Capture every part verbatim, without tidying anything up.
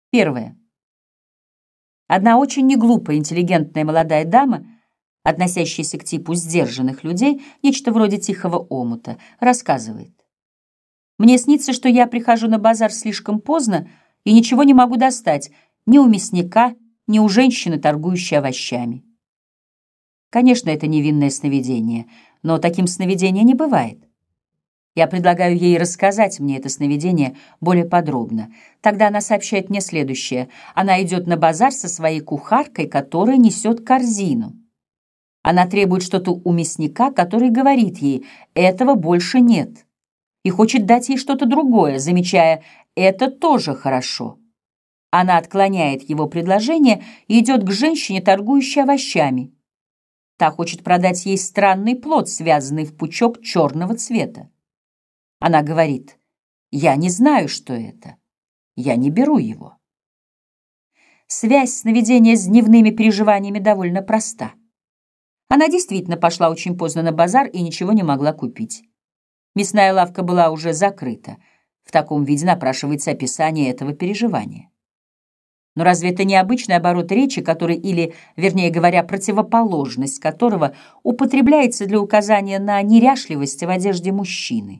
Первое. Одна очень неглупая, интеллигентная молодая дама, относящаяся к типу сдержанных людей, нечто вроде тихого омута, рассказывает. «Мне снится, что я прихожу на базар слишком поздно и ничего не могу достать ни у мясника, ни у женщины, торгующей овощами». Конечно, это невинное сновидение, но таким сновидение не бывает. Я предлагаю ей рассказать мне это сновидение более подробно. Тогда она сообщает мне следующее. Она идет на базар со своей кухаркой, которая несет корзину. Она требует что-то у мясника, который говорит ей: «Этого больше нет», и хочет дать ей что-то другое, замечая: «Это тоже хорошо». Она отклоняет его предложение и идет к женщине, торгующей овощами. Та хочет продать ей странный плод, связанный в пучок черного цвета. Она говорит: «Я не знаю, что это. Я не беру его». Связь сновидения с дневными переживаниями довольно проста. Она действительно пошла очень поздно на базар и ничего не могла купить. Мясная лавка была уже закрыта. В таком виде напрашивается описание этого переживания. Но разве это не обычный оборот речи, который, или, вернее говоря, противоположность которого употребляется для указания на неряшливость в одежде мужчины?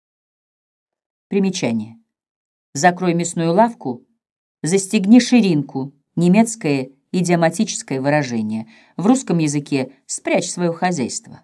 Примечание. «Закрой мясную лавку, застегни ширинку» — немецкое идиоматическое выражение. В русском языке «спрячь свое хозяйство».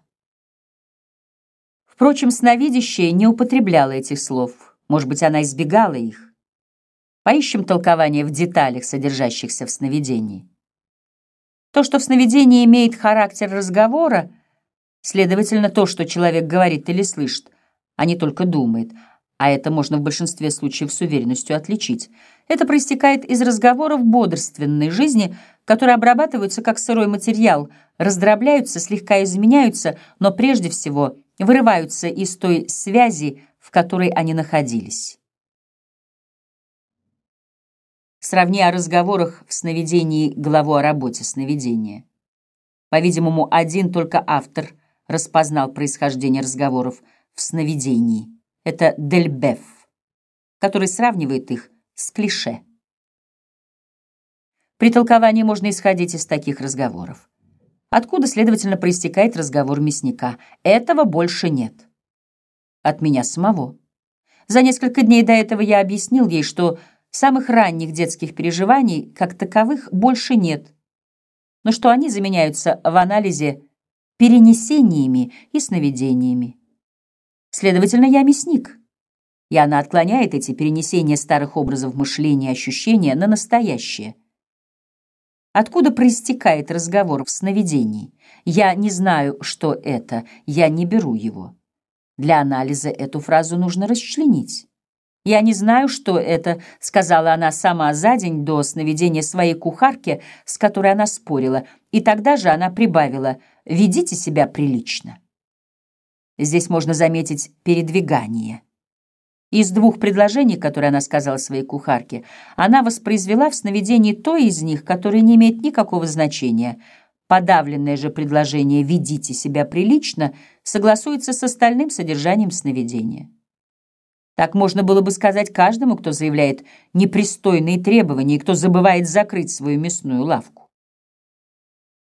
Впрочем, сновидящая не употребляла этих слов. Может быть, она избегала их. Поищем толкование в деталях, содержащихся в сновидении. То, что в сновидении имеет характер разговора, следовательно, то, что человек говорит или слышит, а не только думает, а это можно в большинстве случаев с уверенностью отличить, это проистекает из разговоров бодрственной жизни, которые обрабатываются как сырой материал, раздробляются, слегка изменяются, но прежде всего вырываются из той связи, в которой они находились. Сравни о разговорах в сновидении главу о работе сновидения. По-видимому, один только автор распознал происхождение разговоров в сновидении. Это Дельбеф, который сравнивает их с клише. При толковании можно исходить из таких разговоров. Откуда, следовательно, проистекает разговор мясника? Этого больше нет. От меня самого. За несколько дней до этого я объяснил ей, что самых ранних детских переживаний, как таковых, больше нет, но что они заменяются в анализе перенесениями и сновидениями. Следовательно, я мясник, и она отклоняет эти перенесения старых образов мышления и ощущения на настоящее. Откуда проистекает разговор в сновидении? Я не знаю, что это, я не беру его. Для анализа эту фразу нужно расчленить. «Я не знаю, что это», — сказала она сама за день до сновидения своей кухарке, с которой она спорила, и тогда же она прибавила: «Ведите себя прилично». Здесь можно заметить передвигание. Из двух предложений, которые она сказала своей кухарке, она воспроизвела в сновидении то из них, которое не имеет никакого значения. Подавленное же предложение «ведите себя прилично» согласуется с остальным содержанием сновидения. Так можно было бы сказать каждому, кто заявляет непристойные требования и кто забывает закрыть свою мясную лавку.